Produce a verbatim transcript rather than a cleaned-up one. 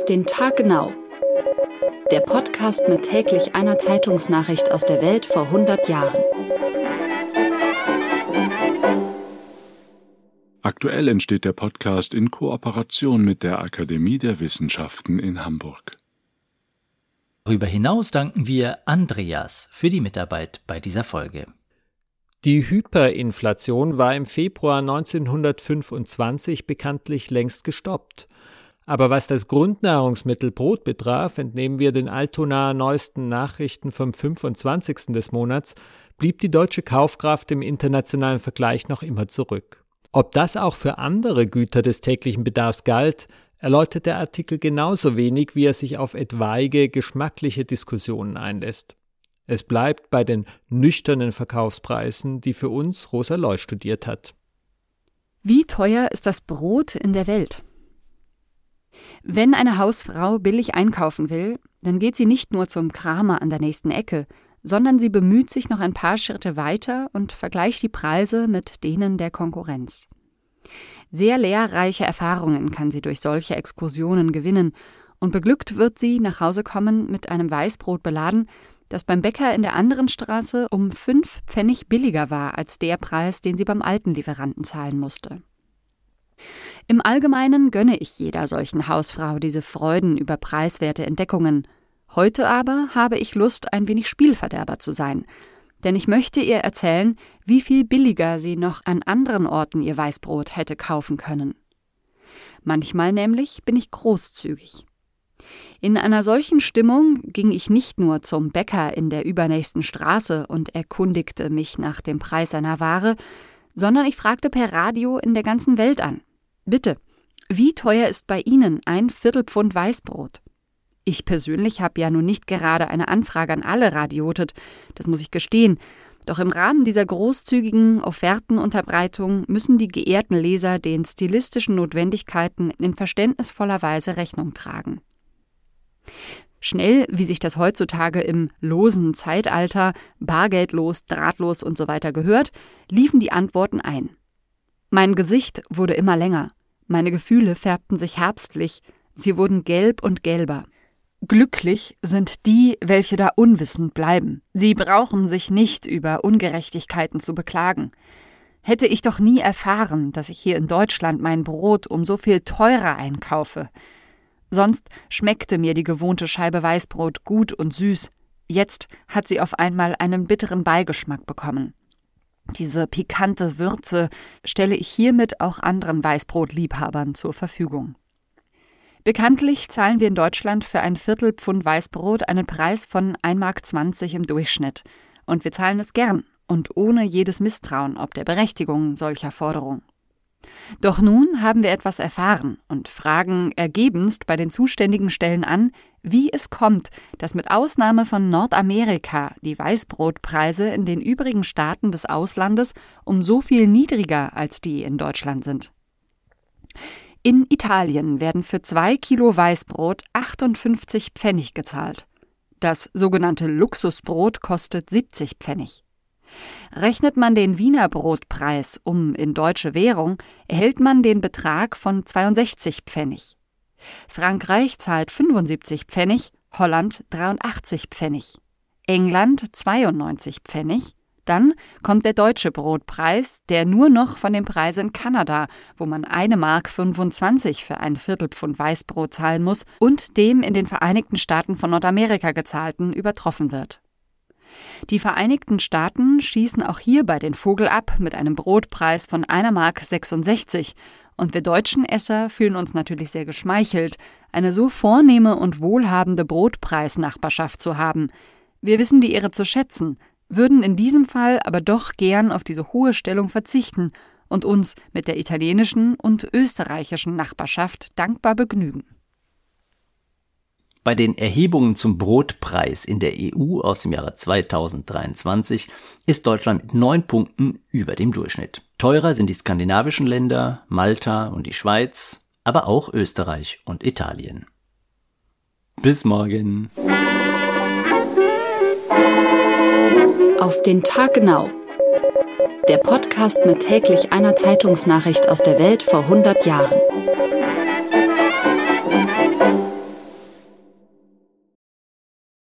den Tag genau. Der Podcast mit täglich einer Zeitungsnachricht aus der Welt vor hundert Jahren. Aktuell entsteht der Podcast in Kooperation mit der Akademie der Wissenschaften in Hamburg. Darüber hinaus danken wir Andreas für die Mitarbeit bei dieser Folge. Die Hyperinflation war im Februar neunzehnhundertfünfundzwanzig bekanntlich längst gestoppt. Aber was das Grundnahrungsmittel Brot betraf, entnehmen wir den Altonaer neuesten Nachrichten vom fünfundzwanzigsten des Monats, blieb die deutsche Kaufkraft im internationalen Vergleich noch immer zurück. Ob das auch für andere Güter des täglichen Bedarfs galt, erläutert der Artikel genauso wenig, wie er sich auf etwaige geschmackliche Diskussionen einlässt. Es bleibt bei den nüchternen Verkaufspreisen, die für uns Rosa Loy studiert hat. Wie teuer ist das Brot in der Welt? Wenn eine Hausfrau billig einkaufen will, dann geht sie nicht nur zum Kramer an der nächsten Ecke, sondern sie bemüht sich noch ein paar Schritte weiter und vergleicht die Preise mit denen der Konkurrenz. Sehr lehrreiche Erfahrungen kann sie durch solche Exkursionen gewinnen und beglückt wird sie nach Hause kommen mit einem Weißbrot beladen, das beim Bäcker in der anderen Straße um fünf Pfennig billiger war als der Preis, den sie beim alten Lieferanten zahlen musste. Im Allgemeinen gönne ich jeder solchen Hausfrau diese Freuden über preiswerte Entdeckungen. Heute aber habe ich Lust, ein wenig Spielverderber zu sein, denn ich möchte ihr erzählen, wie viel billiger sie noch an anderen Orten ihr Weißbrot hätte kaufen können. Manchmal nämlich bin ich großzügig. In einer solchen Stimmung ging ich nicht nur zum Bäcker in der übernächsten Straße und erkundigte mich nach dem Preis einer Ware, sondern ich fragte per Radio in der ganzen Welt an: Bitte, wie teuer ist bei Ihnen ein Viertelpfund Weißbrot? Ich persönlich habe ja nun nicht gerade eine Anfrage an alle radiotet, das muss ich gestehen, doch im Rahmen dieser großzügigen Offertenunterbreitung müssen die geehrten Leser den stilistischen Notwendigkeiten in verständnisvoller Weise Rechnung tragen. Schnell, wie sich das heutzutage im losen Zeitalter, bargeldlos, drahtlos und so weiter gehört, liefen die Antworten ein. Mein Gesicht wurde immer länger, meine Gefühle färbten sich herbstlich, sie wurden gelb und gelber. Glücklich sind die, welche da unwissend bleiben. Sie brauchen sich nicht über Ungerechtigkeiten zu beklagen. Hätte ich doch nie erfahren, dass ich hier in Deutschland mein Brot um so viel teurer einkaufe. Sonst schmeckte mir die gewohnte Scheibe Weißbrot gut und süß. Jetzt hat sie auf einmal einen bitteren Beigeschmack bekommen. Diese pikante Würze stelle ich hiermit auch anderen Weißbrotliebhabern zur Verfügung. Bekanntlich zahlen wir in Deutschland für ein Viertelpfund Weißbrot einen Preis von ein Mark zwanzig im Durchschnitt. Und wir zahlen es gern und ohne jedes Misstrauen ob der Berechtigung solcher Forderung. Doch nun haben wir etwas erfahren und fragen ergebenst bei den zuständigen Stellen an, wie es kommt, dass mit Ausnahme von Nordamerika die Weißbrotpreise in den übrigen Staaten des Auslandes um so viel niedriger als die in Deutschland sind. In Italien werden für zwei Kilo Weißbrot achtundfünfzig Pfennig gezahlt. Das sogenannte Luxusbrot kostet siebzig Pfennig. Rechnet man den Wiener Brotpreis um in deutsche Währung, erhält man den Betrag von zweiundsechzig Pfennig. Frankreich zahlt fünfundsiebzig Pfennig, Holland dreiundachtzig Pfennig, England zweiundneunzig Pfennig. Dann kommt der deutsche Brotpreis, der nur noch von dem Preis in Kanada, wo man eine Mark fünfundzwanzig für ein Viertelpfund Weißbrot zahlen muss, und dem in den Vereinigten Staaten von Nordamerika gezahlten übertroffen wird. Die Vereinigten Staaten schießen auch hierbei den Vogel ab mit einem Brotpreis von einer Mark sechsundsechzig, und wir deutschen Esser fühlen uns natürlich sehr geschmeichelt, eine so vornehme und wohlhabende Brotpreisnachbarschaft zu haben. Wir wissen die Ehre zu schätzen, würden in diesem Fall aber doch gern auf diese hohe Stellung verzichten und uns mit der italienischen und österreichischen Nachbarschaft dankbar begnügen. Bei den Erhebungen zum Brotpreis in der E U aus dem Jahre zweitausenddreiundzwanzig ist Deutschland mit neun Punkten über dem Durchschnitt. Teurer sind die skandinavischen Länder, Malta und die Schweiz, aber auch Österreich und Italien. Bis morgen. Auf den Tag genau. Der Podcast mit täglich einer Zeitungsnachricht aus der Welt vor hundert Jahren.